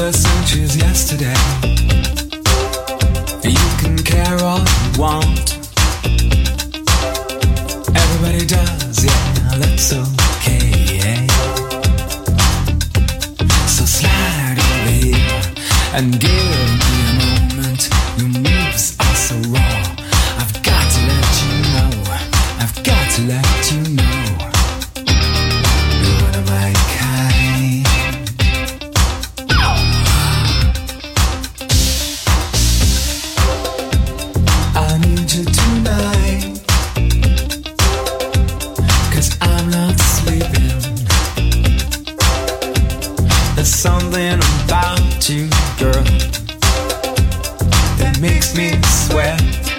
ever since yesterday. You can care all you want. Everybody does, yeah, that's okay. So slide over here and give me a moment. Your moves are so raw. I've got to let you know. I've got to let you know. You're one of my kind. I need you tonight, 'cause I'm not sleeping. There's something about you, girl, that makes me sweat.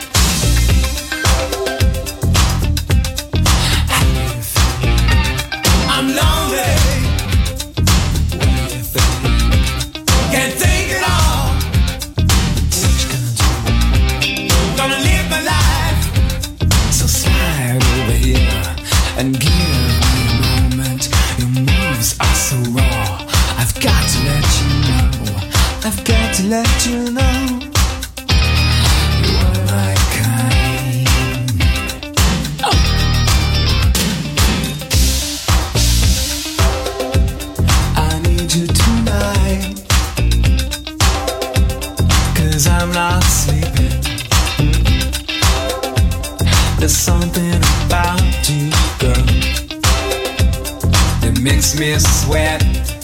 I'm lonely. What do you think? Can't think at all. What you gonna do? Gonna live my life. So slide over here and give me a moment. Your moves are so raw. I've got to let you know. I've got to let you know. You are my kind. Oh. I need you tonight, 'cause I'm not sleeping. There's something about you, girl, that makes me sweat.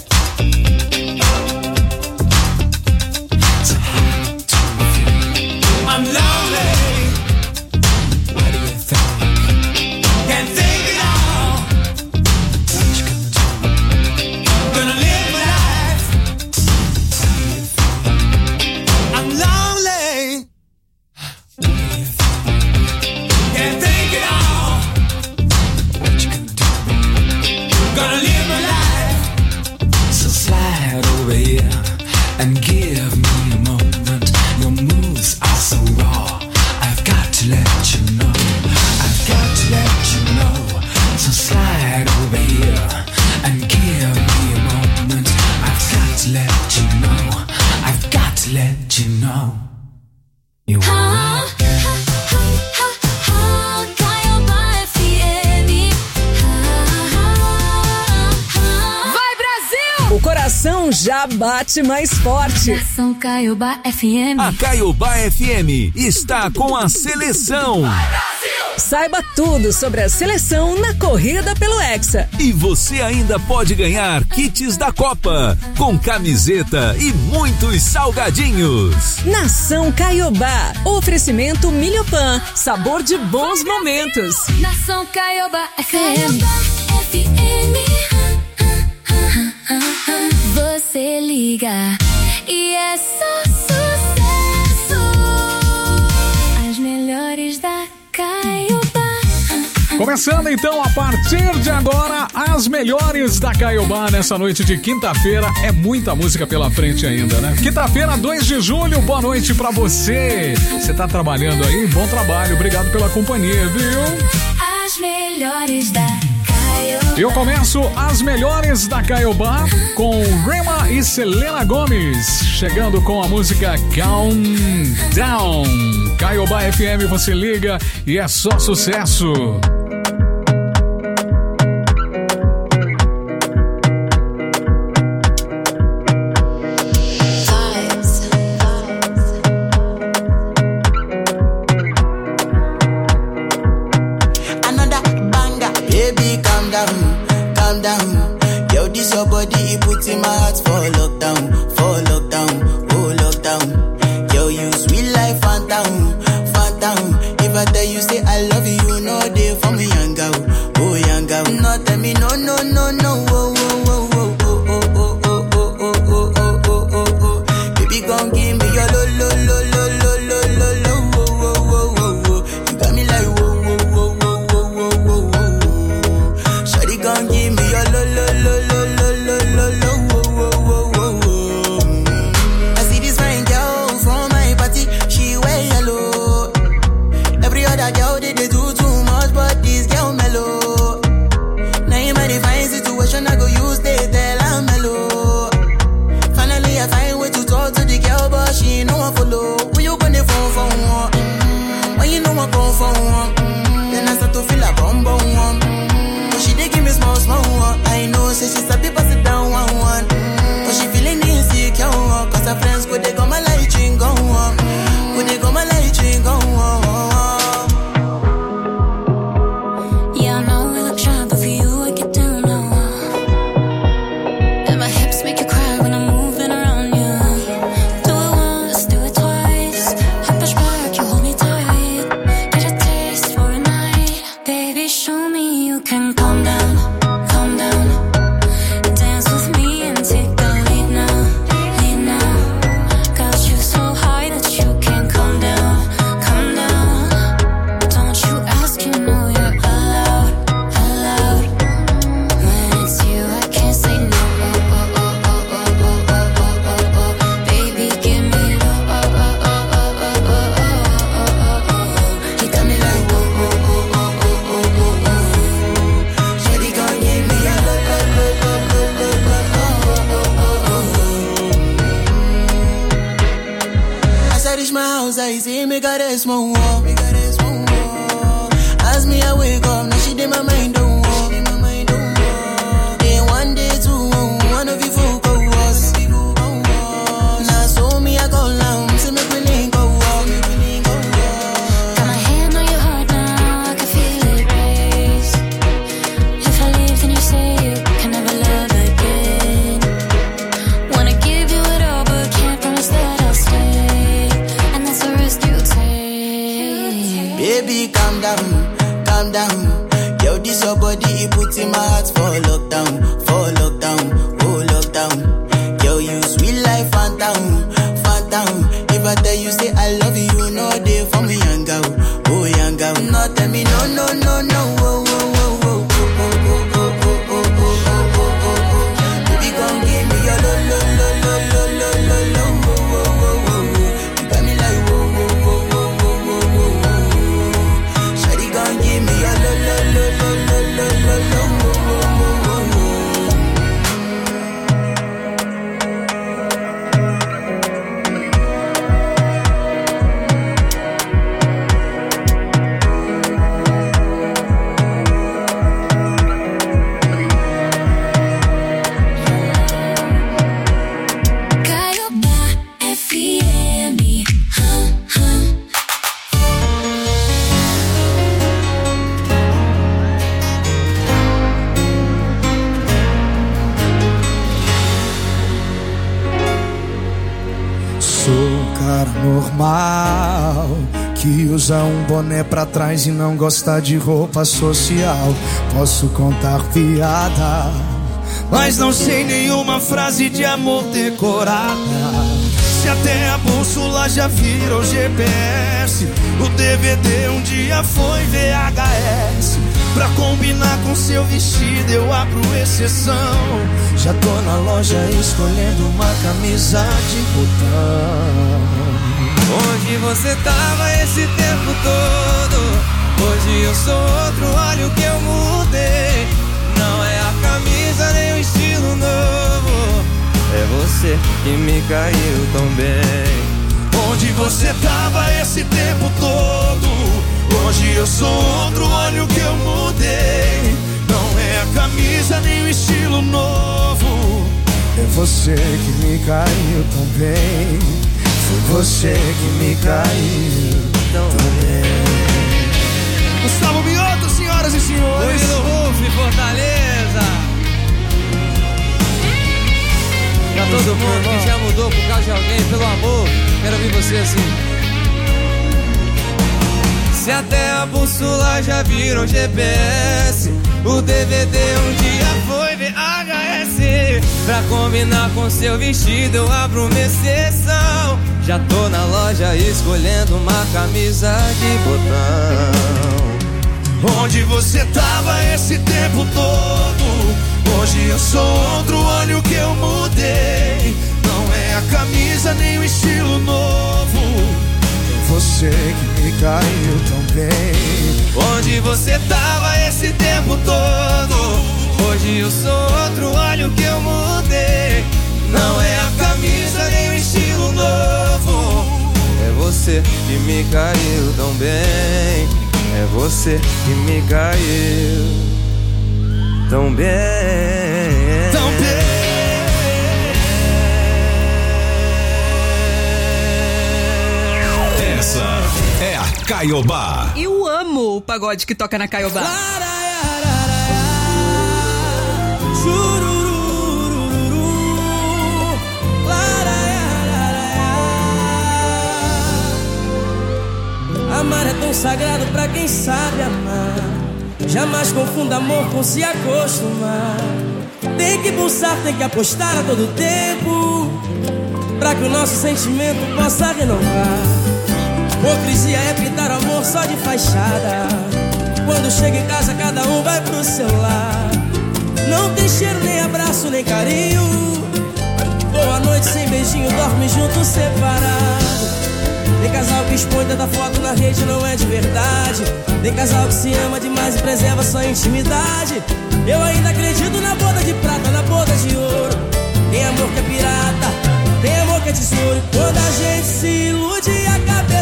So how do you feel? I'm lonely. What do you think? Can't think at all. What you gonna do? Gonna live my life. How do you feel? I'm lonely. What do you think? Can't think at all. What you gonna do? Gonna live my life. So slide over here and give me a moment. Your moves are so raw. I've got to let you know. I've got to let you know. So slide over here and give me a moment. I've got to let you know. I've got to let you know. You are Vai, Brasil! O coração já bate mais forte. Nação Caiobá FM. A Caiobá FM está com a seleção. Saiba tudo sobre a seleção na corrida pelo Hexa. E você ainda pode ganhar kits da Copa, com camiseta e muitos salgadinhos. Nação Caiobá. Oferecimento Milhopan. Sabor de bons momentos. Nação Caiobá FM. Você liga e é só sucesso. As melhores da Caiobá. Começando então a partir de agora as melhores da Caiobá nessa noite de quinta-feira. É muita música pela frente ainda, né? Quinta-feira, 2 de julho, boa noite pra você. Você tá trabalhando aí? Bom trabalho, obrigado pela companhia, viu? As melhores da Caiobá. Eu começo as melhores da Caiobá com Rema e Selena Gomez, chegando com a música Calm Down. Caiobá FM, você liga e é só sucesso. Calm down, yo, this your body, it puts in my heart for lockdown, oh lockdown. Yo, you sweet life, phantom. If I tell you say I love you, you know they for me house, I see me got a small wall. As me I wake up, now she did my mind don't walk. Then one day two, one of you folk go was. Now so me I go long, see me willing go walk. Got my hand on your heart now, I can feel it race. If I leave, then you say you can never love again. Wanna give you it all, but can't promise that I'll stay. And that's the risk you take. Baby, calm down. Yo, this your body, it puts in my heart for lockdown, oh lockdown. Yo, you sweet life, phantom. If I tell you say I love you, you know they for me, young girl, oh young girl. No, tell me no, oh, oh, oh, oh, oh, oh, oh, oh. Baby, come give me your lo, oh, oh, oh, oh. You got me like, oh, oh, oh, oh, oh, oh. Shawty, come give me your lo, oh, oh, oh, oh. Normal, que usa um boné pra trás e não gosta de roupa social. Posso contar piada, mas não sei nenhuma frase de amor decorada. Se até a bússola já virou GPS, o DVD um dia foi VHS. Pra combinar com seu vestido eu abro exceção. Já tô na loja escolhendo uma camisa de botão. Onde você tava esse tempo todo? Hoje eu sou outro, olha o que eu mudei. Não é a camisa nem o estilo novo, é você que me caiu tão bem. Onde você tava esse tempo todo? Hoje eu sou outro, olha o que eu mudei. Não é a camisa nem o estilo novo, é você que me caiu tão bem. Foi você que me caiu tão bem. Gustavo Mioto, senhoras e senhores. Murilo Ruf, Fortaleza. Pra todo mundo que já mudou por causa de alguém, pelo amor, quero ouvir você assim. Se até a bússola já virou GPS, o DVD um dia foi VHS. Pra combinar com seu vestido eu abro uma exceção. Já tô na loja escolhendo uma camisa de botão. Onde você tava esse tempo todo? Hoje eu sou outro, olha o que eu mudei. Não é a camisa nem o estilo novo, é você que me caiu tão bem. Onde você tava esse tempo todo? Hoje eu sou outro, olha o que eu mudei. Não é a camisa nem o estilo novo, é você que me caiu tão bem. É você que me caiu tão bem. Tão bem. Essa é a Caiobá. Eu amo o pagode que toca na Caiobá. Amar é tão sagrado pra quem sabe amar. Jamais confunda amor com se acostumar. Tem que pulsar, tem que apostar a todo tempo, pra que o nosso sentimento possa renovar. Hipocrisia é pintar amor só de fachada. Quando chega em casa cada um vai pro seu lar. Não tem cheiro, nem abraço, nem carinho. Boa noite sem beijinho, dorme junto separado. Tem casal que expõe tanta foto na rede, não é de verdade. Tem casal que se ama demais e preserva sua intimidade. Eu ainda acredito na boda de prata, na boda de ouro. Tem amor que é pirata, tem amor que é tesouro. E quando a gente se ilude, a cabeça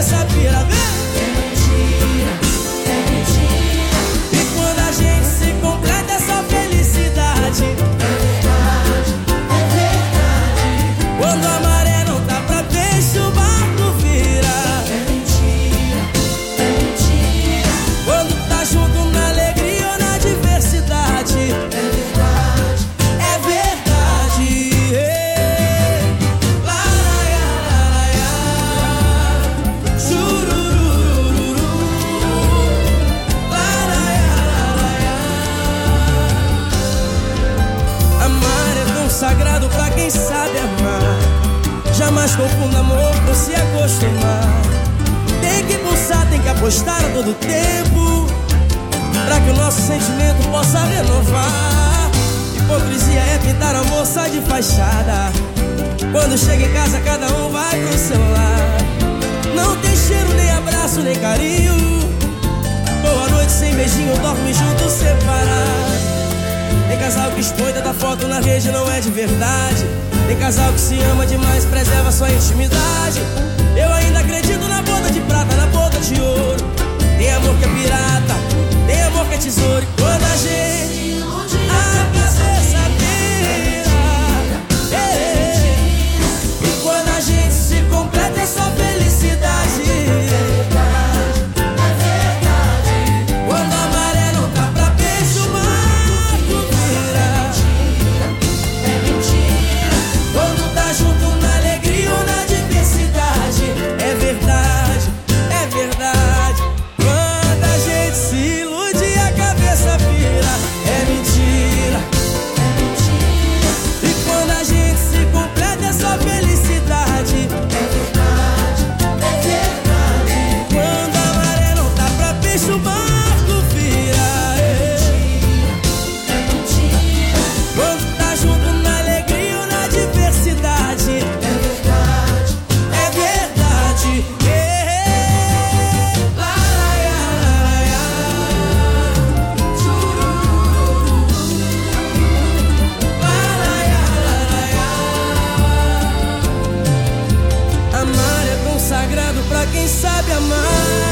Jamais confunda amor com se acostumar. Tem que pulsar, tem que apostar a todo tempo, pra que o nosso sentimento possa renovar. Hipocrisia é pintar a moça de fachada. Quando chega em casa cada um vai pro seu lar. Não tem cheiro, nem abraço, nem carinho. Boa noite sem beijinho, dorme junto separado. Tem casal que expõe da foto na rede, não é de verdade. Tem casal que se ama demais, preserva sua intimidade. Eu ainda acredito na boda de prata, na boda de ouro. Tem amor que é pirata, tem amor que é tesouro. E quando a gente a cabeça vira, e quando a gente se completa é só felicidade. Quando a maré não tá pra peixe, o barco vira. Quando tá junto na alegria ou na diversidade, é verdade, é verdade. Quando a gente se ilude e a cabeça vira, é mentira, é mentira. E quando a gente se completa é só felicidade, é verdade, é verdade. Quando a maré não tá pra peixe, o barco vira, é mentira. Quando tá junto na alegria ou na diversidade, é verdade, é verdade. La, la, ya, amar é tão sagrado pra quem sabe amar.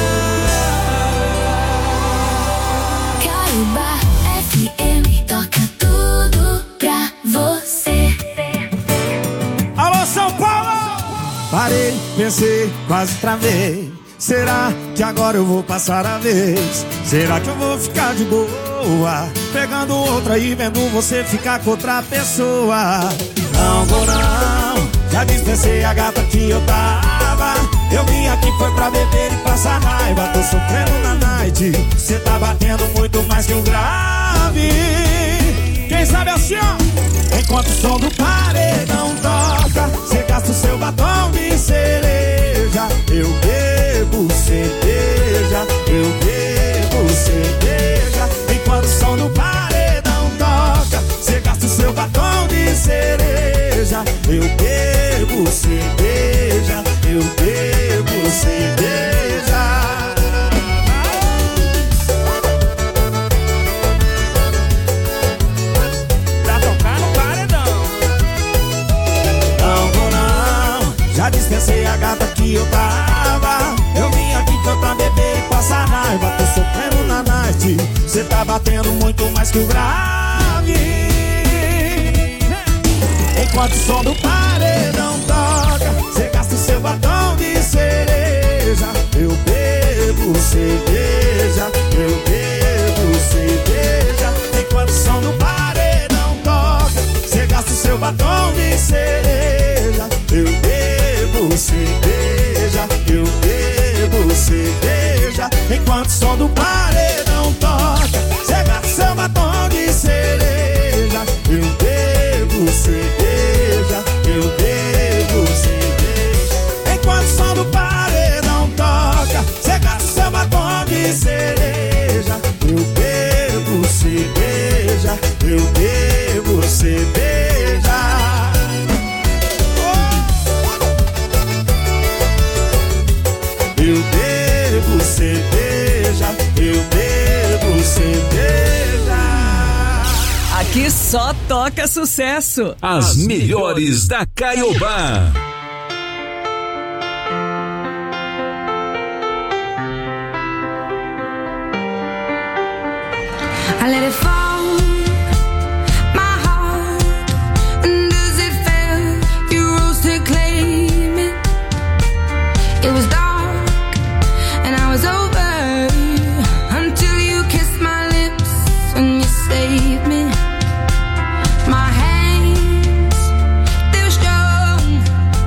Caiobá FM toca tudo pra você. Alô, São Paulo! Parei, pensei, quase travei. Será que agora eu vou passar a vez? Será que eu vou ficar de boa, pegando outra e vendo você ficar com outra pessoa? Não vou não, já dispensei a gata que eu tava. Eu vim aqui foi pra beber e passar raiva. Tô sofrendo na night, cê tá batendo muito mais que um grave. Quem sabe assim, ó, enquanto o som do paredão toca, cê gasta o seu batom de cereja. Eu bebo cerveja, eu bebo cerveja. Enquanto o som do paredão toca, cê gasta o seu batom de cereja. Eu bebo cerveja, eu bebo cerveja. Pra tocar no paredão. Não vou não, já dispensei a gata que eu tava. Eu vim aqui foi pra beber e passar raiva. Tô sofrendo na night, cê tá batendo muito mais que o grave. Enquanto o som do paredão toca, cê gasta o seu batom de cereja. Eu bebo cerveja, eu bebo cerveja. Enquanto o som do paredão toca, cê gasta o seu batom de cereja. Eu bebo cerveja, eu bebo cerveja. Enquanto o som do paredão toca, cê gasta o seu batom de cereja. Eu bebo cerveja, eu bebo cerveja. Enquanto o som do paredão toca, cê gasta o seu batom de cereja. Eu bebo cerveja, eu bebo cerveja. Eu bebo cerveja, eu bebo cerveja. Aqui só toca sucesso. As melhores da Caiobá. I let it fall, my heart. And as it fell, you rose to claim it. It was dark, and I was over until you kissed my lips and you saved me. My hands, they're strong,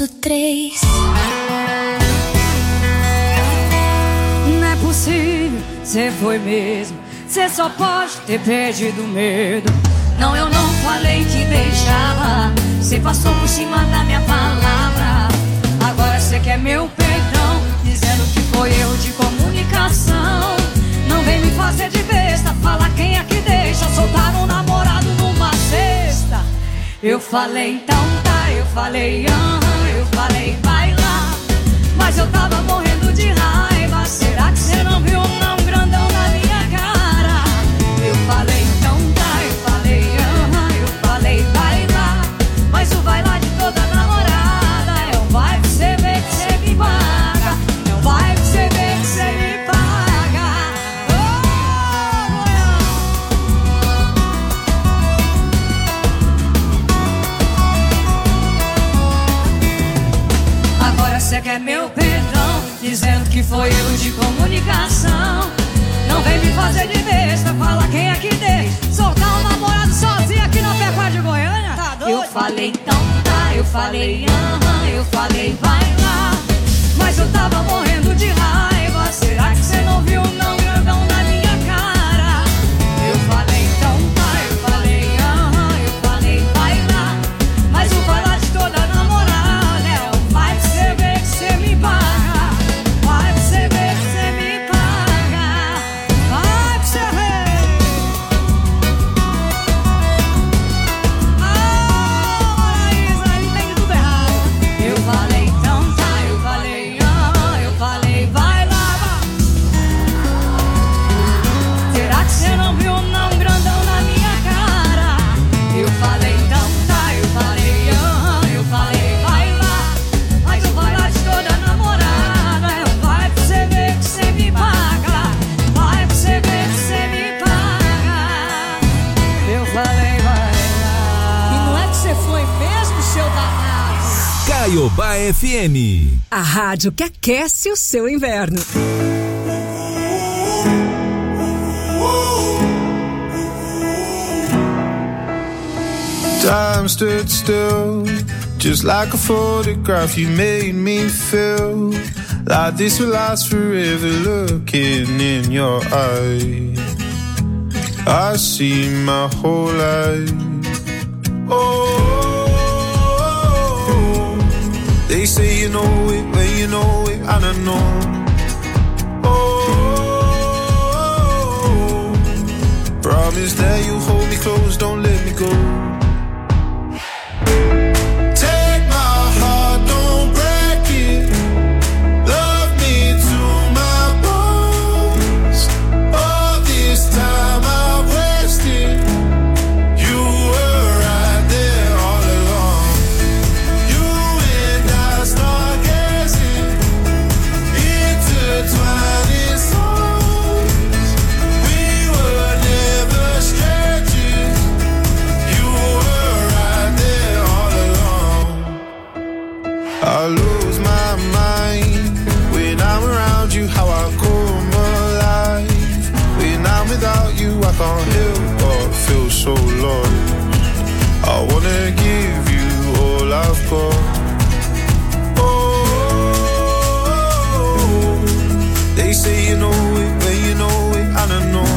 100.3. Não é possível, cê foi mesmo. Cê só pode ter perdido medo. Não, eu não falei que deixava. Cê passou por cima da minha palavra. Agora cê quer meu perdão, dizendo que foi erro de comunicação. Não vem me fazer de besta, fala quem é que deixa soltar um namorado numa sexta. Eu falei então tá, eu falei eu falei vai lá. Mas eu tava morrendo de raiva. Será que cê não viu um não grandão na minha cara? Eu falei então tá, eu falei eu falei vai lá. Mas o vai lá de toda namorada é um vai que cê vê que cê me paga. É um vai que cê vê que cê me paga. Agora cê quer meu perdão, dizendo que foi erro de comunicação. Não vem me fazer de besta, fala quem é que deixa soltar um namorado sozinho aqui na Pecuária de Goiânia. Tá doido? Eu falei então tá, eu falei eu falei vai lá. Mas eu tava morrendo de raiva. Será que cê não viu não grandão na minha cara? Eu falei então tá, eu falei vai lá. Mas o vai lá de toda namorada é um vai que cê vê que cê me paga. Vai que cê vê que cê me paga. Vai que cê vê. Maraísa, entende tudo errado. Eu falei então tá, eu falei vai lá. Será que cê não viu não grandão na minha cara? Eu falei então tá, eu falei vai lá. Mas o vai lá de toda namorada é um vai pra cê ver que cê me paga. Vai pra cê ver que cê me paga. Eu falei vai lá. E não é que cê foi mesmo, seu danado? Caiobá FM. A rádio que aquece o seu inverno. Time stood still, just like a photograph. You made me feel like this will last forever. Looking in your eyes, I see my whole life. Oh, they say you know it when you know it, and I know. Oh, promise that you hold me close, don't let me go. Take my heart, don't break it. Love me to my bones. All this time I've wasted. You were right there all along. You and I start gazing, intertwining souls. We were never strangers. You were right there all along. I lose my mind when I'm around you. How I come alive when I'm without you. I can't help but feel so lost. I wanna give you all I've got. Oh, they say you know it when you know it, and I know.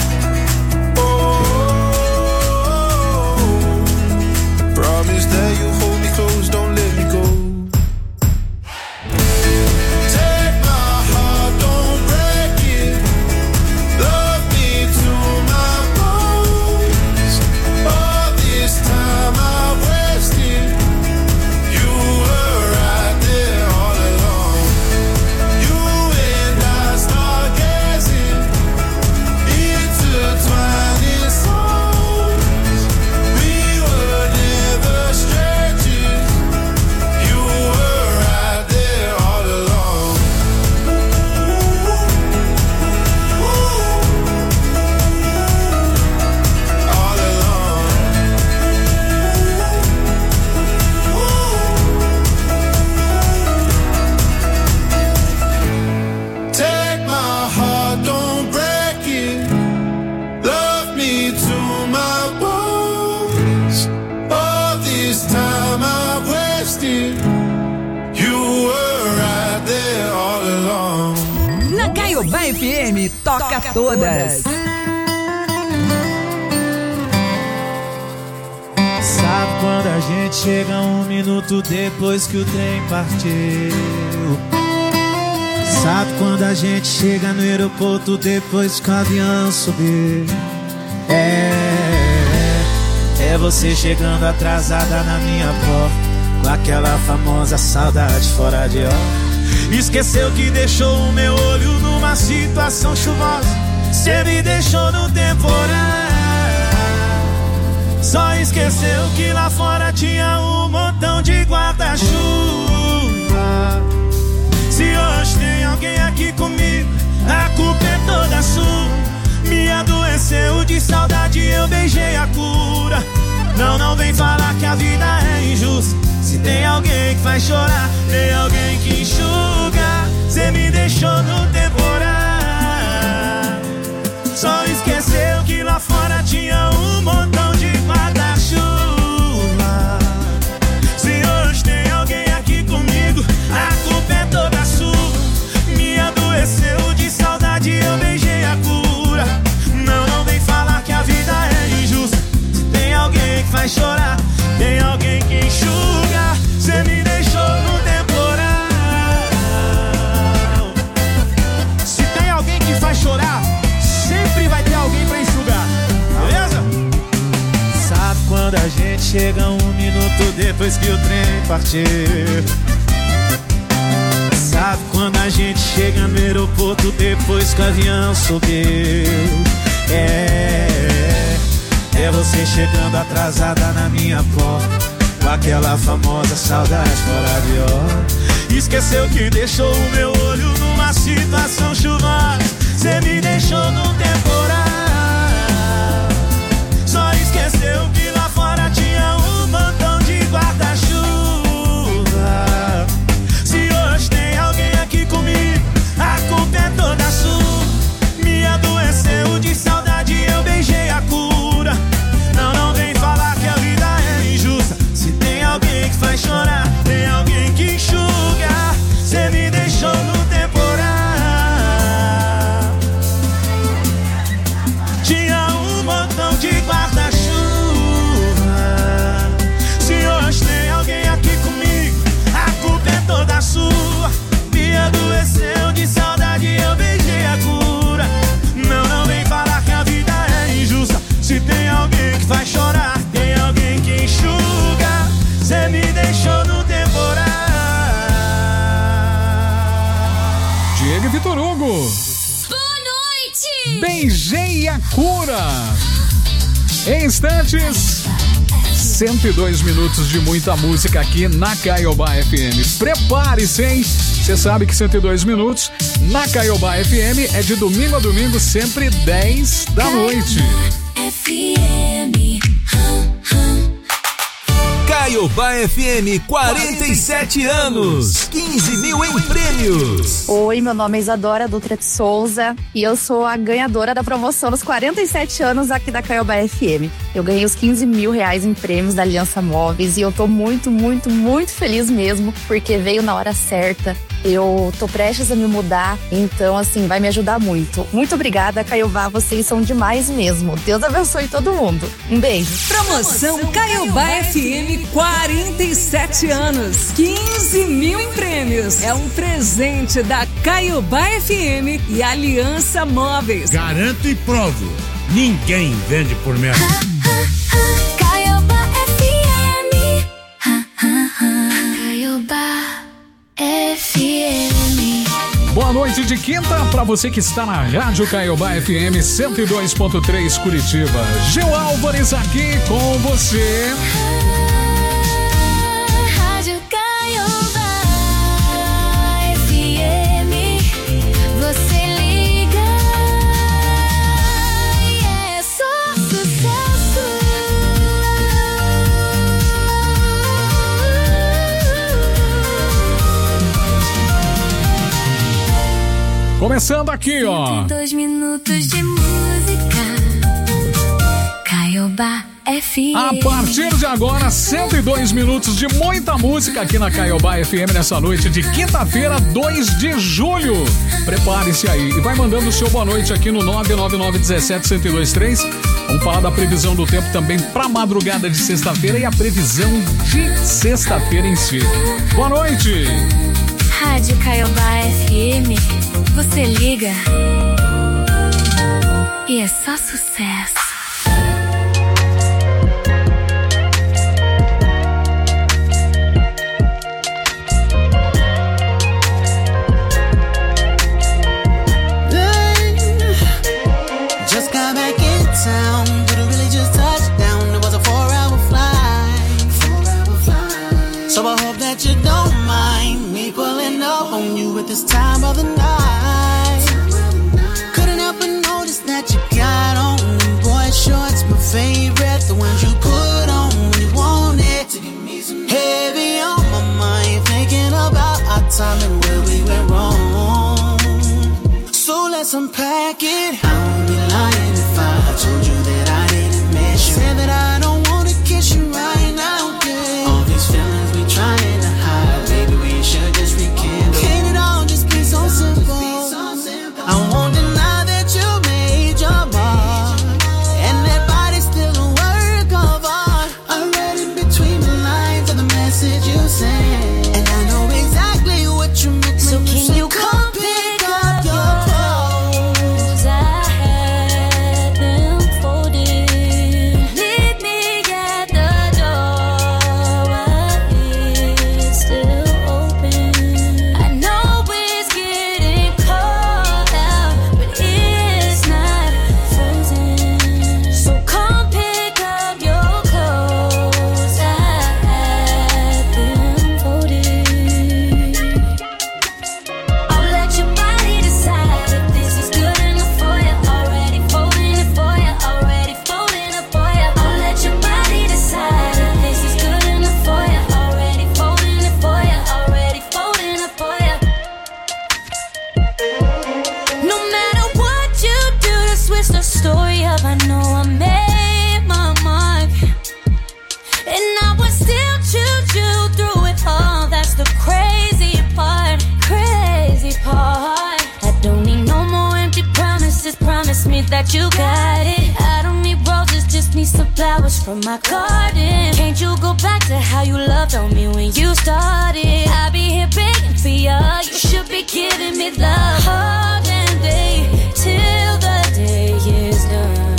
Oh, promise that you hold me close, don't let me go. Take my heart, don't break it. Love me to my bones. All this time I've wasted. You were right there all along. You and I start gazing, intertwining souls. We were never strangers. You were right there all along. All along. Take my heart, don't break it. Love me to my bones. All this time I've wasted. Caiobá FM toca todas. Sabe quando a gente chega 1 minuto depois que o trem partiu? Sabe quando a gente chega no aeroporto depois que o avião subiu? É você chegando atrasada na minha porta, com aquela famosa saudade fora de hora. Esqueceu que deixou o meu olho numa situação chuvosa, cê me deixou no temporal. Só esqueceu que lá fora tinha um montão de guarda-chuva. Se hoje tem alguém aqui comigo, a culpa é toda sua. Me adoeceu de saudade, eu beijei a cura. Não vem falar que a vida é injusta. Se tem alguém que faz chorar, tem alguém que enxuga. Cê me deixou no temporal. Só esqueceu que lá fora tinha um montão de guarda-chuva. Se hoje tem alguém aqui comigo, a culpa é toda sua. Me adoeceu de saudade, eu beijei a cura. Não vem falar que a vida é injusta. Se tem alguém que faz chorar, tem alguém que enxuga. Cê me deixou no temporal. Se tem alguém que faz chorar, sempre vai ter alguém pra enxugar, beleza? Sabe quando a gente chega 1 minuto depois que o trem partiu? Sabe quando a gente chega no aeroporto depois que o avião subiu? É você chegando atrasada na minha porta, com aquela famosa saudade fora de hora. Esqueceu que deixou o meu olho numa situação chuvosa. Cê me deixou no temporal. Só esqueceu que lá fora tinha um montão de guarda-chuva. Se hoje tem alguém aqui comigo, a culpa é toda sua. Me adoeceu de saudade, eu beijei a cura. Não vem falar que a vida é injusta. Se tem alguém que faz chorar, tem alguém que enxuga. Cê me deixou no temporal. Tinha um montão de guarda-chuva. Se hoje tem alguém aqui comigo, a culpa é toda sua. Me adoeceu de saudade, eu beijei a cura. Não vem falar que a vida é injusta. Se tem alguém que faz chorar, tem alguém que enxuga. Cê me deixou no temporal. Diego e Vitor Hugo. Boa noite! Beijei a cura. Em instantes, 102 minutos de muita música aqui na Caiobá FM. Prepare-se, hein? Você sabe que 102 minutos na Caiobá FM é de domingo a domingo, sempre 10 da noite. Caiobá FM, 47 anos, 15 mil em prêmios. Oi, meu nome é Isadora Dutra de Souza e eu sou a ganhadora da promoção dos 47 anos aqui da Caiobá FM. Eu ganhei os 15 mil reais em prêmios da Aliança Móveis e eu tô muito, muito, muito feliz mesmo, porque veio na hora certa. Eu tô prestes a me mudar, então assim, vai me ajudar muito. Muito obrigada, Caiobá, vocês são demais mesmo. Deus abençoe todo mundo. Um beijo. Promoção Caiobá FM, 47 anos, 15 mil em prêmios. É um presente da Caiobá FM e Aliança Móveis. Garanto e provo, ninguém vende por menos. Caiobá FM. Caiobá FM. Boa noite de quinta para você que está na Rádio Caiobá FM 102.3 Curitiba. Gil Álvares aqui com você. Rádio Caiobá FM. Você liga e é só sucesso. Começando aqui, ó. 2 minutos de música. Caiobá FM. A partir de agora, 102 minutos de muita música aqui na Caiobá FM nessa noite de quinta-feira, 2 de julho. Prepare-se aí e vai mandando o seu boa noite aqui no 99917-1023. Vamos falar da previsão do tempo também pra madrugada de sexta-feira e a previsão de sexta-feira em si. Boa noite! Rádio Caiobá FM, você liga e é só sucesso. Just got back in town, but it really just touched down. It was a 4-hour flight. So I hope that you don't mind me pulling up on you at this time of the night. Couldn't help but notice that you got on them boy shorts, my favorite, the ones you put on when you want it. Heavy on my mind, thinking about our time and where we went wrong. So let's unpack it. I won't be lying if I told you that I didn't miss you. Said that I don't wanna kiss you right now, yeah. All these feelings we trying to hide, baby, we should just rekindle. Can't it all just be so simple? I won't deny that you made your mark, and that body's still a work of art. I read in between the lines of the message you sent, and I know exactly what you meant. So can you come pick up your clothes? I had them folded. Leave me at the door while it's still open. I know it's getting cold out, but it's not frozen. So come pick up your clothes. I had them folded. I'll let your body decide if this is good enough for you. Already folding it for you. Already folding it for you. I'll let your body decide if this is good enough for you. Already folding it for you. Already folding it for you. No matter what you do to switch the story up, I know I made my mark, and I would still choose you through it all. That's the crazy part, crazy part. I don't need no more empty promises. Promise me that you got it. I don't need roses, just need some flowers from my garden. Can't you go back to how you loved on me when you started? I'll be here begging for you. You should be giving me love all damn day till the day is done.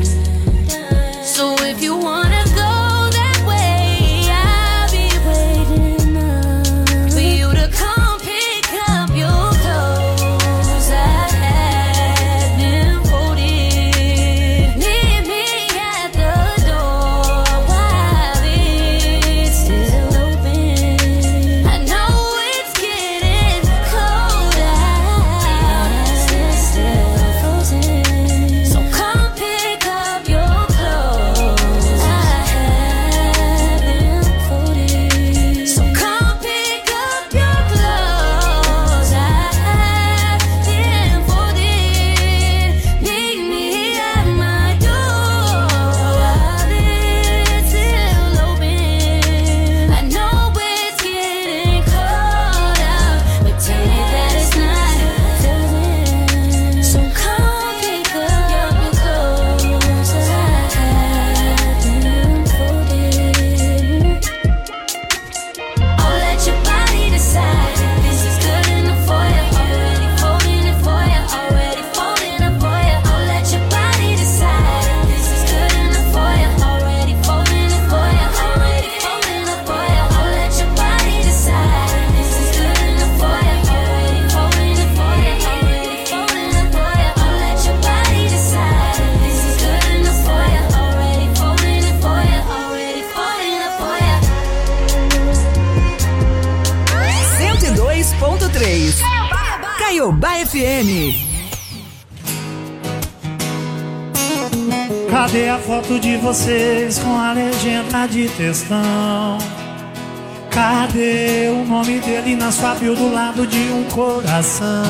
So if you wanna go that way, I'll be waiting up for you to come pick up your clothes. I had them folded. Meet me at the door while it's still open. I know it's getting cold out, it's still frozen. So come pick up your clothes. I had them folded. So come pick up your clothes. I had them folded. Meet me at my door while it's still open. I know it's getting cold out, but tell me that it's not frozen. So come pick up your clothes. I had them folded. I'll let your body decide if this is good enough for you. Already folding it for you. Already folding it for you. I'll let your body decide if this is good enough for you. Already folding it for you. Already folding it for you. I'll let your body decide if this is good enough for you. Already folding it for you. Already folding it for you. I'll let your body decide if this is good enough for you. Already folding it for you. Already folding it for you. 102.3 Caiobá FM. Cadê a foto de vocês com a legenda de textão? Cadê o nome dele na sua bio do lado de um coração?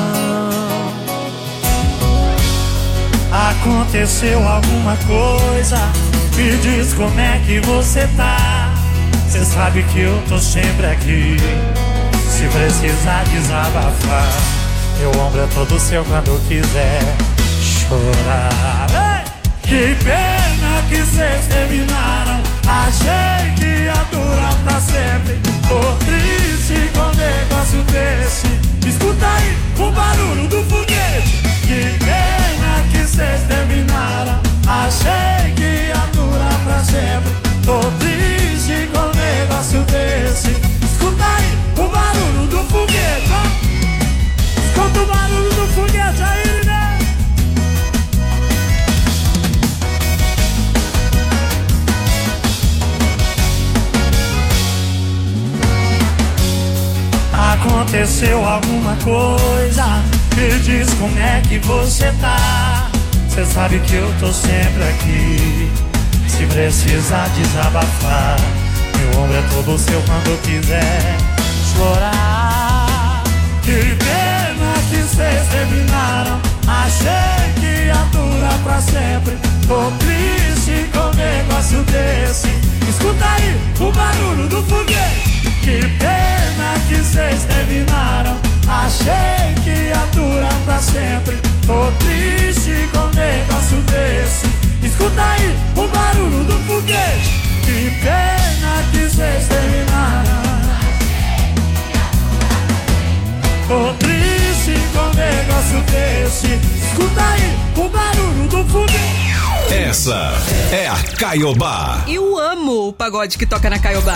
Aconteceu alguma coisa Me diz como é que você tá. Cê sabe que eu tô sempre aqui. Se precisar desabafar, meu ombro é todo seu quando quiser chorar. Que pena que cês terminaram. Achei que ia durar pra sempre. Tô triste com um negócio desse. Escuta aí o barulho do foguete. Que pena que cês terminaram. Achei que ia durar pra sempre. Tô triste com um negócio desse. Escuta aí o barulho do foguete, ó. Escuta o barulho do foguete aí, né? Aconteceu alguma coisa? Me diz como é que você tá. Cê sabe que eu tô sempre aqui. Se precisar desabafar, meu ombro é todo seu quando quiser chorar. Que pena que cês terminaram. Achei que ia durar pra sempre. Tô triste com um negócio desse. Escuta aí o barulho do foguete. Que pena que cês terminaram. Achei que ia durar pra sempre. Tô triste com um negócio desse. Escuta aí o barulho do foguete. Que pena que cês terminaram. Tô triste com um negócio desse. Escuta aí o barulho do foguete. Essa é a Caiobá. Eu amo o pagode que toca na Caiobá.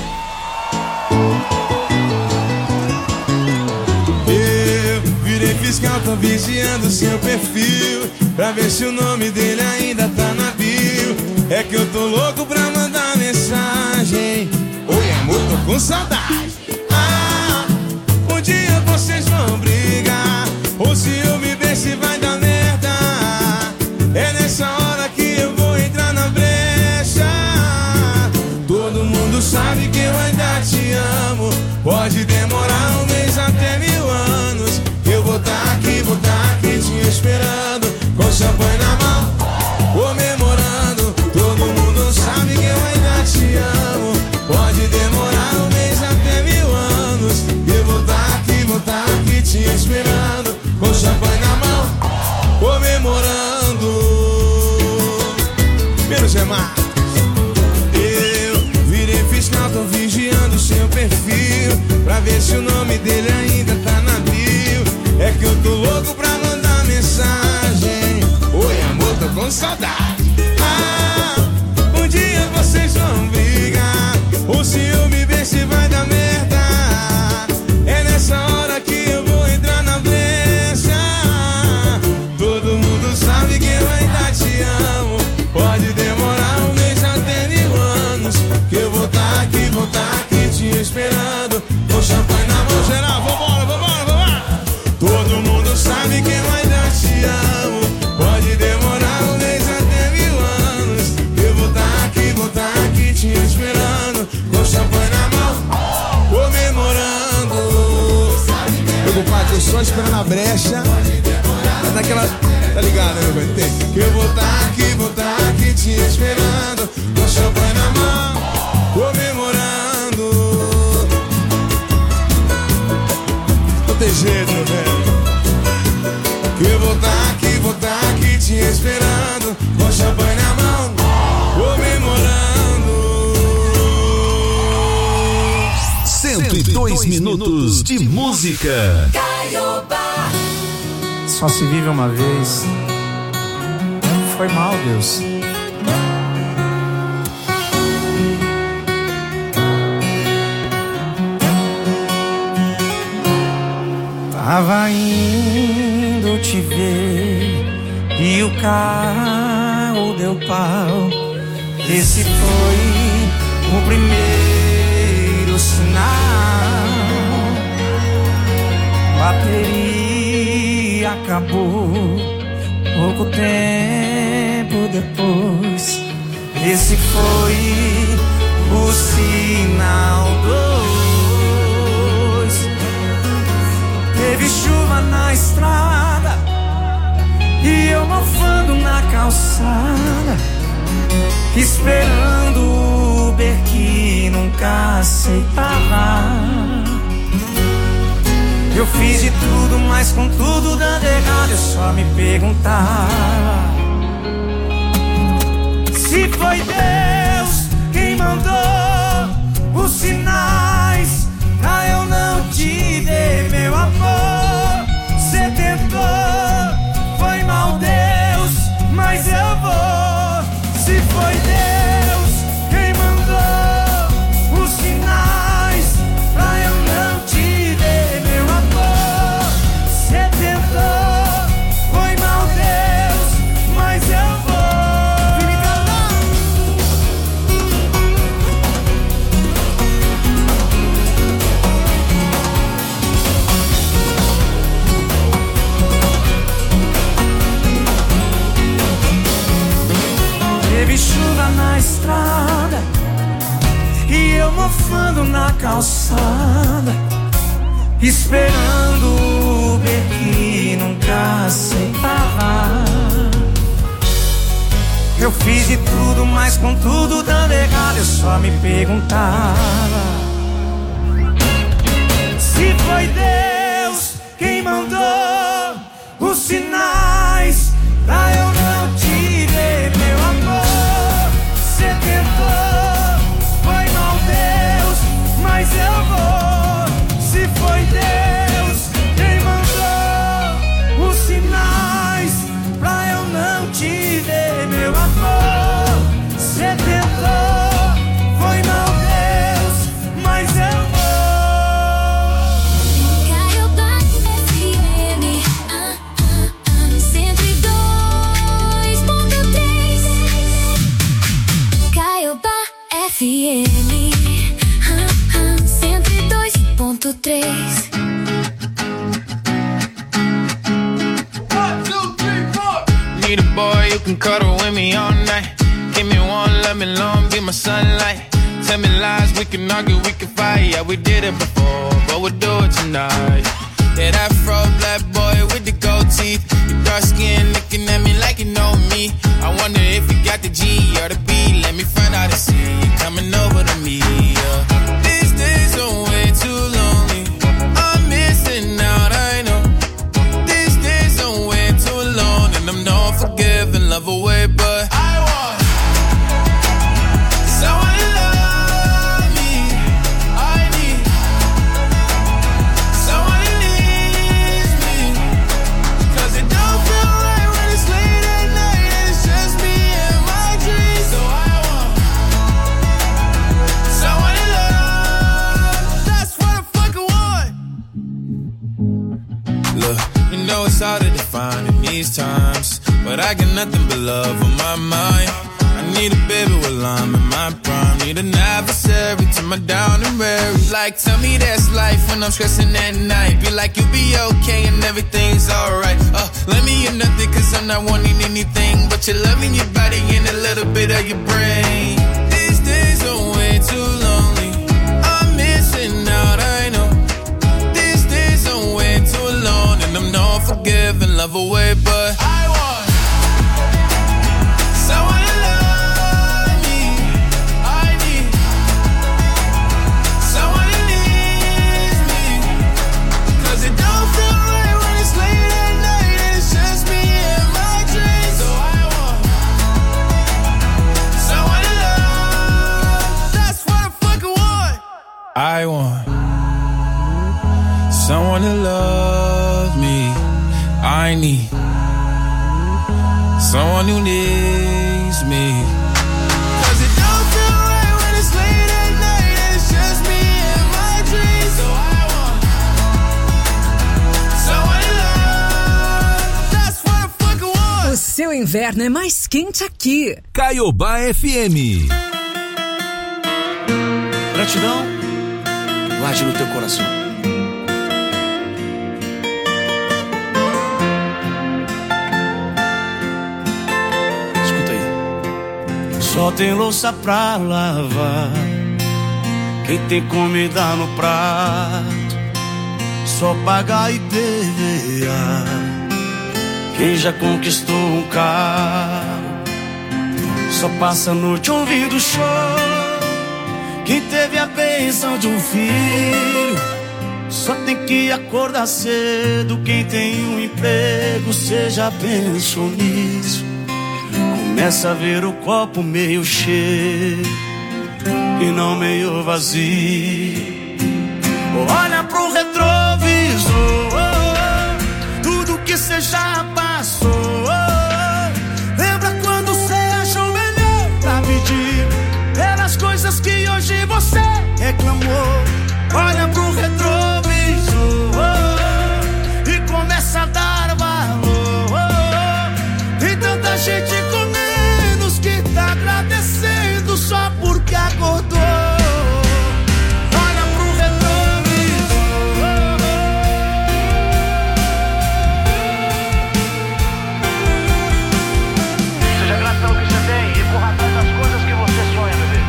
Eu virei fiscal, tô vigiando seu perfil pra ver se o nome dele ainda tá na bio. É que eu tô louco pra mandar mensagem. Oi amor, tô com saudade. Ah, um dia vocês vão brigar. Ou se eu me ver se vai dar merda. É nessa hora que eu vou entrar na brecha. Todo mundo sabe que eu ainda te amo. Pode demorar um mês até 1000 anos. Eu vou tá aqui te esperando, com champanhe na mão, comemorando. Todo mundo sabe que eu ainda te amo. Pode demorar um mês até 1000 anos. Eu vou tá aqui te esperando, com champanhe na mão, comemorando. Menos é mais. Eu virei fiscal, tô vigiando seu perfil pra ver se o nome dele ainda tá na bio. É que eu tô louco pra mandar mensagem. Oi amor, tô com saudade. Ah, um dia vocês vão brigar. Ou se eu me ver se vai dar merda. É nessa hora que eu vou entrar na brecha. Todo mundo sabe que eu ainda te amo. Pode demorar um mês até 1000 anos. Que eu vou tá aqui te esperando, com champanhe na mão. Geral, vambora. Todo mundo sabe que eu ainda te amo. Pode demorar um mês até 1000 anos. Eu vou tá aqui te esperando, com champanhe na mão, comemorando. Meu compadre, eu só esperando a brecha. Mas naquela, tá ligado, né, meu bem? Que eu vou tá aqui te esperando, com champanhe na mão, comemorando. Não tem jeito, meu velho. Que eu vou tá aqui te esperando, com champanhe na mão, comemorando. 102 minutos de música. Só se vive uma vez. Foi mal, Deus. Tava indo te ver e o carro deu pau. Esse foi o primeiro sinal. Bateria acabou pouco tempo depois. Esse foi o sinal 2. Teve chuva na estrada e eu mofando na calçada. esperando o Uber que nunca aceitava. Eu fiz de tudo, mas com tudo dando errado, eu só me perguntava se foi Deus quem mandou os sinais pra eu não te ver, meu amor. Cê tentou, foi mal Deus, mas eu vou. Se foi Deus quem mandou os sinais pra eu não te ver, meu amor. Cê tentou, foi mal Deus, mas eu vou. Teve chuva na estrada e eu mofando na calçada, esperando o Uber que nunca aceitava. Eu fiz de tudo, mas com tudo dando errado, eu só me perguntava se foi Deus quem mandou os sinais pra eu não te ver, meu amor. Cê tentou, foi mal Deus, mas eu vou. Se foi Deus quem mandou os sinais pra eu não te ver, meu amor. Cê tentou, foi mal Deus, mas eu vou. FM 102.3. Need a boy you can cuddle with me all night. Give me one, let me long, be my sunlight. Tell me lies, we can argue, we can fight. Yeah, we did it before, but we'll do it tonight. Yeah, that fro black boy with the gold teeth. Your dark skin looking at me like you know me. I wonder if you got the G or the B. Let me find out and see you coming over to me. Yeah. These days are way too lonely. I'm missing out, I know. These days are way too alone, and I'm not forgiving, love away, but I want someone to love me. I need someone who needs me. 'Cause it don't feel right when it's late at night and it's just me and my dreams. So I want someone to love. That's what I fucking want. Look, you know it's hard to define in these times, but I got nothing but love on my mind. I need a baby while I'm in my prime. Need an adversary to my down and weary. Like, tell me that's life when I'm stressing at night. Be like, you'll be okay and everything's alright. Let me in nothing 'cause I'm not wanting anything but your love in your body and a little bit of your brain. These days are way too lonely. I'm missing out, I know. These days are way too alone, and I'm not forgiving, love away, but I want someone to love me. I need someone who needs me. 'Cause it don't feel right when it's late at night and it's just me and my dreams. So I want someone to love. That's what I fucking want. I want someone to love me. I need someone who needs me. 'Cause it don't feel right when it's late at night and it's just me and my dreams. So I want someone to love. That's what I fucking want. O seu inverno é mais quente aqui. Caiobá FM. Gratidão, guarde no teu coração. Escuta aí. Só tem louça pra lavar, quem tem comida no prato, só pagar e PVA, quem já conquistou um carro. Só passa a noite ouvindo choro. Quem teve a bênção de um filho só tem que acordar cedo. Quem tem um emprego, cê já pensou nisso? Começa a ver o copo meio cheio e não meio vazio. Olha pro retrovisor, tudo que cê já passou. Lembra quando cê achou melhor pra pedir pelas coisas que hoje você reclamou. Olha pro retrovisor e começa a dar valor. Tem tanta gente com menos que tá agradecendo só porque acordou. Olha pro retrovisor. Seja grato pelo que você tem e corra atrás das coisas que você sonha, bebê.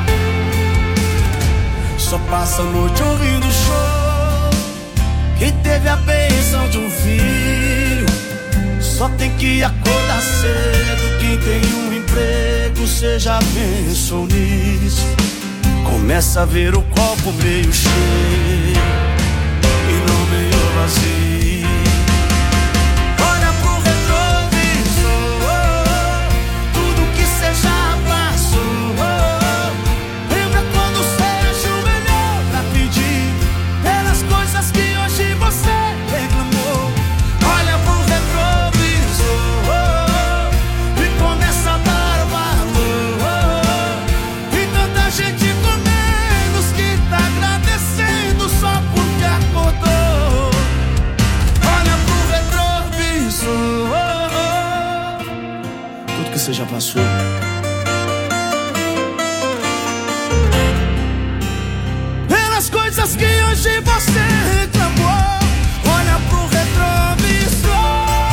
Só passa a noite ouvindo show. Quem teve a bênção de um filho só tem que acordar cedo. Quem tem um emprego, cê já pensou nisso? Começa a ver o copo meio cheio e não meio vazio. Olha pro retrovisor, tudo que cê já passou. Lembra quando cê achou melhor pra pedir pelas coisas que hoje você reclamou. Olha pro retrovisor e começa a dar valor. E tanta gente com menos que tá agradecendo só porque acordou. Olha pro retrovisor, tudo que você já passou. Pelas coisas que hoje você reclamou. Olha pro retrovisor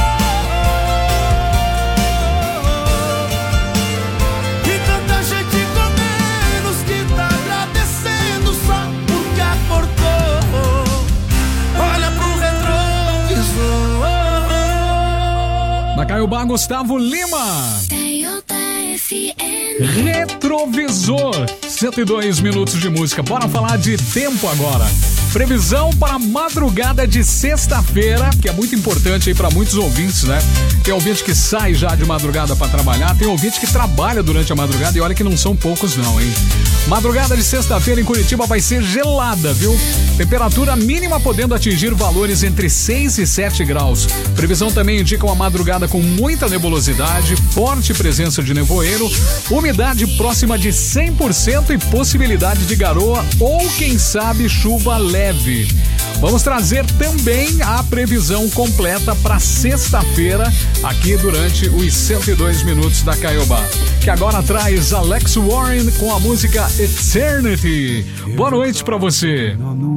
e tanta gente com menos que tá agradecendo só porque acordou. Olha pro retrovisor. Na Caiobá, Gustavo Lima. Retrovisor, 102 minutos de música. Bora falar de tempo agora. Previsão para a madrugada de sexta-feira, que é muito importante aí para muitos ouvintes, né? Tem ouvinte que sai já de madrugada para trabalhar, tem ouvinte que trabalha durante a madrugada e olha que não são poucos não, hein? Madrugada de sexta-feira em Curitiba vai ser gelada, viu? Temperatura mínima podendo atingir valores entre 6 e 7 graus. Previsão também indica uma madrugada com muita nebulosidade, forte presença de nevoeiro, umidade próxima de 100% e possibilidade de garoa ou, quem sabe, chuva leve. Vamos trazer também a previsão completa para sexta-feira aqui durante os 102 minutos da Caiobá, que agora traz Alex Warren com a música Eternity. Boa noite para você.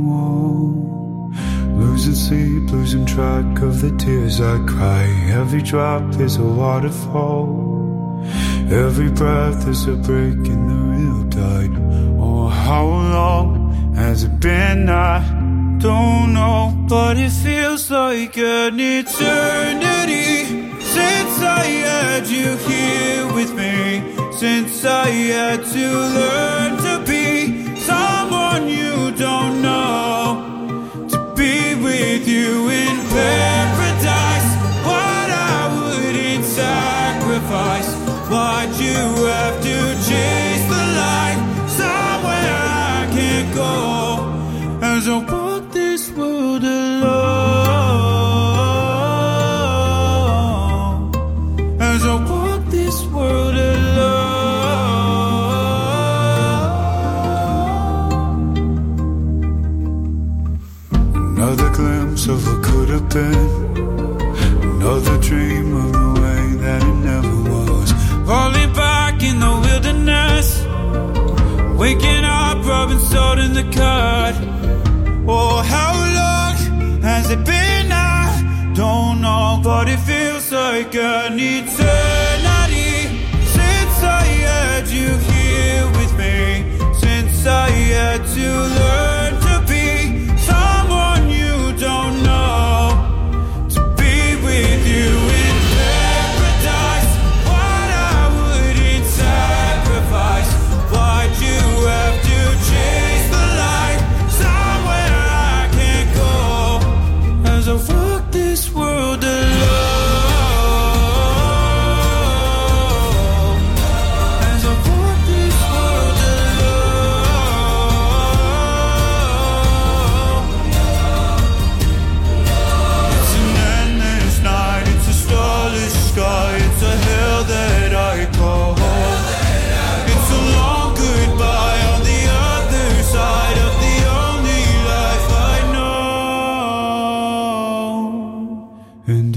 Losing sleep, losing track of the tears I cry. Every drop is a waterfall. Every breath is a break in the real tide. Oh, how long has it been? I don't know, but it feels like an eternity since I had you here with me. Since I had to learn to be someone you don't know. Be with you in paradise. What I wouldn't sacrifice. Why'd you have to chase the light somewhere I can't go? As I walk this world alone. As I walk this world alone. Another glimpse of what could have been. Another dream of the way that it never was. Falling back in the wilderness. Waking up, rubbing salt in the cut. Oh, how long has it been? I don't know, but it feels like an eternity since I had you here with me. Since I had to learn to be someone you don't know. To be with you in paradise. What I wouldn't sacrifice.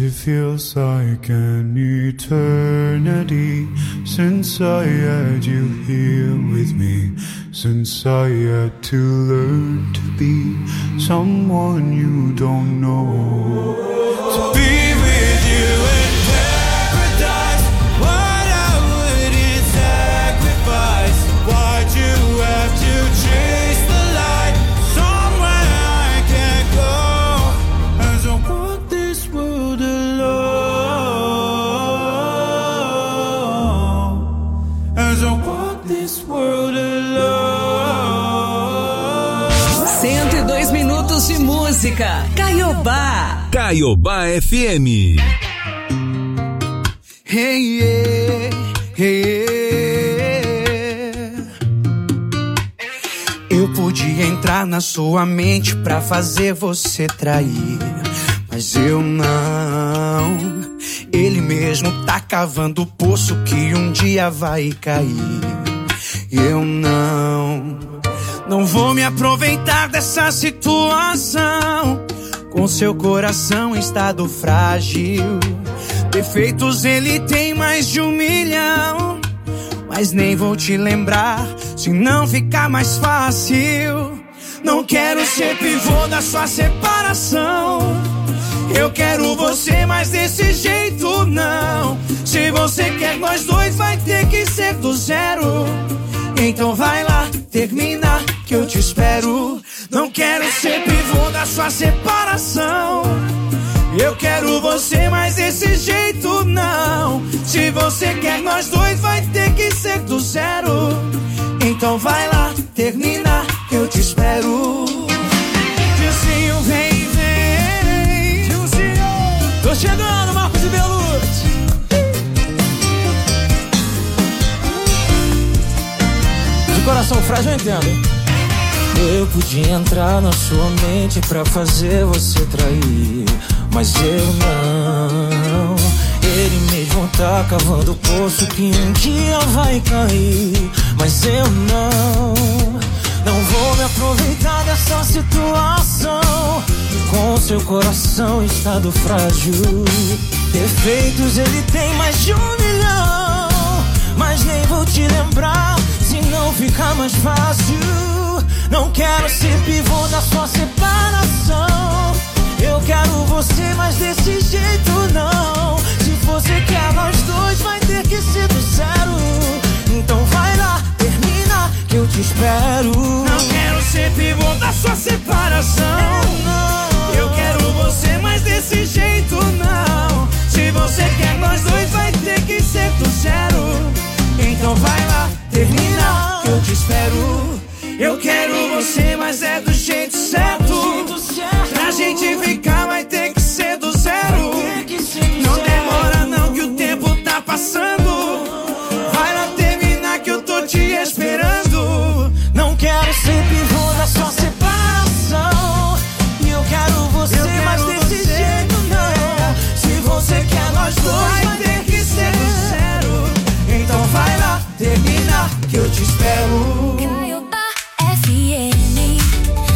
it feels like an eternity since I had you here with me, since I had to learn to be someone you don't know. To be with you in paradise, what I wouldn't sacrifice. Why'd you have to chase the light somewhere I can't go? As I walk this world alone, as I walk this world alone. 102 minutos de música. Caiobá. Caiobá FM. Hey, yeah, hey, yeah. Eu podia entrar na sua mente pra fazer você trair, mas eu não. Ele mesmo tá cavando o poço que um dia vai cair. Eu não vou me aproveitar dessa situação. Com seu coração em estado frágil, defeitos ele tem mais de 1 milhão. Mas nem vou te lembrar, se não ficar mais fácil. Não quero ser pivô da sua separação. Eu quero você, mas desse jeito não. Se você quer nós dois, vai ter que ser do zero. Então vai lá, termina que eu te espero. Não quero ser pivô da sua separação. Eu quero você, mas desse jeito não. Se você quer nós dois, vai ter que ser do zero. Então vai lá, termina que eu te espero. Tiozinho, vem, vem. Tiozinho, tô chegando, Marcos e Belucci. De coração frágil eu entendo. Eu podia entrar na sua mente pra fazer você trair, mas eu não. Ele mesmo tá cavando o poço que um dia vai cair, mas eu não vou me aproveitar dessa situação. Com seu coração em estado frágil, defeitos ele tem mais de 1 milhão. Mas nem vou te lembrar, se não ficar mais fácil. Não quero ser pivô da sua separação. Eu quero você, mas desse jeito não. Se você quer nós dois, vai ter que ser do zero. Então vai lá, termina que eu te espero. Não quero ser pivô da sua separação. Eu quero você, mas desse jeito não. Se você quer nós dois, vai ter que ser do zero. Então vai lá, termina que eu te espero. Eu quero você, mas é do jeito certo. Pra gente ficar vai ter que ser do zero. Não demora não que o tempo tá passando. Vai lá terminar que eu tô te esperando. Não quero ser pivô da sua separação. E eu quero você, mas desse jeito não. Se você quer nós dois, vai ter que ser do zero. Então vai lá, termina que eu te espero. Caiobá FM.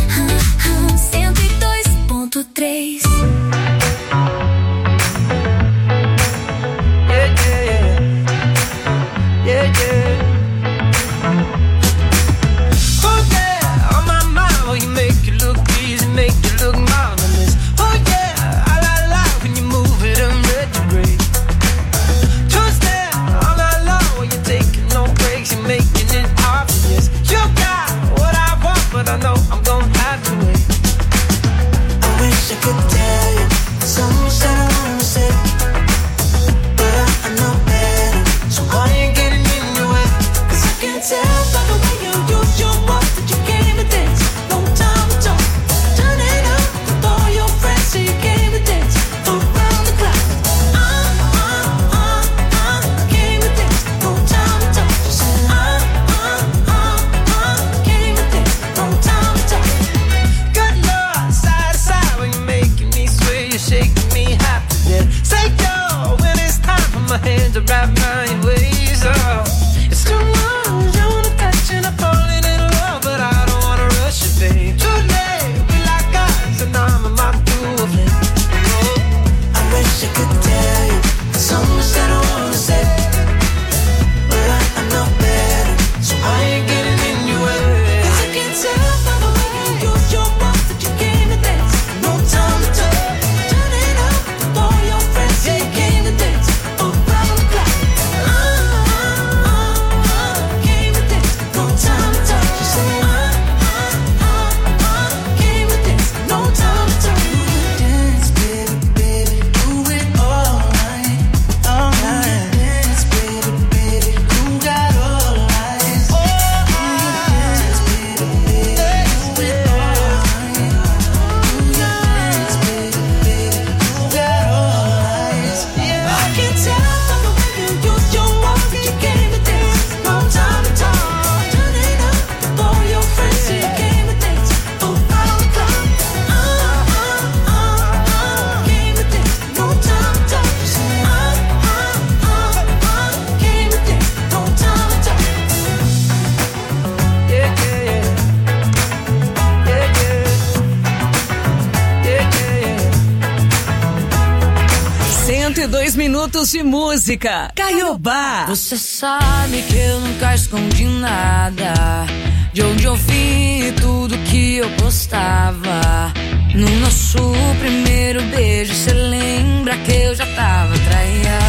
22 minutos de música. Caiobá. Você sabe que eu nunca escondi nada. De onde eu vi tudo que eu postava. No nosso primeiro beijo, cê lembra que eu já tava traída.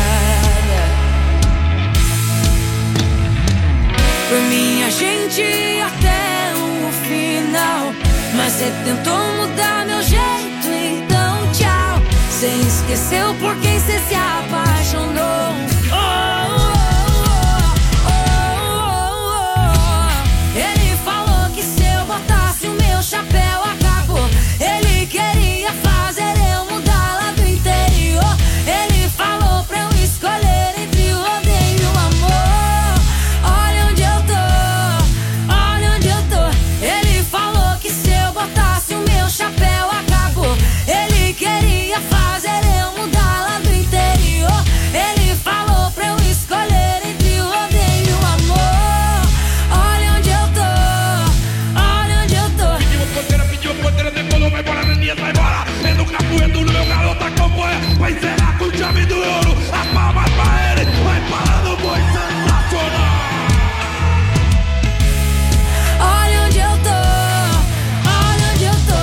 Por mim a gente ia até o final. Mas cê tentou mudar meu jeito, então tchau. Cê esqueceu por quem cê se apaixonou. Ele falou que se eu botasse o meu chapéu acabou. Ele queria fazer eu mudar lá do interior. Ele falou pra eu escolher entre o odeio e o amor. Olha onde eu tô, olha onde eu tô. Ele falou que se eu botasse o meu chapéu acabou. Ele queria fazer eu mudar lá do interior. Ele falou pra eu escolher entre o odeio e o amor. Olha onde eu tô, olha onde eu tô. Pediu porteira, decolou, vai embora, Neninha, vai embora. É no capoeiro, no meu garoto acompanha. Vai encerrar com chave do ouro. A palma pra ele, vai parar no boi sensacional. Olha onde eu tô, olha onde eu tô.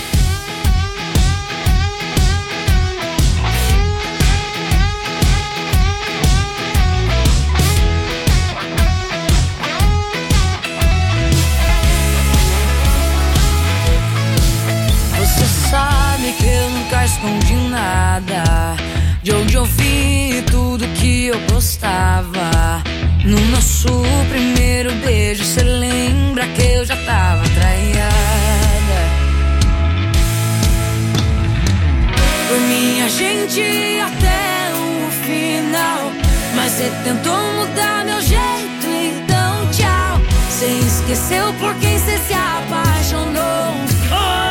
Você sabe que eu nunca escondi nada. De onde eu vi tudo que eu postava. No nosso primeiro beijo, cê lembra que eu já tava traída. Por mim a gente ia até o final. Mas cê tentou mudar meu jeito, então tchau. Cê esqueceu por quem cê se apaixonou.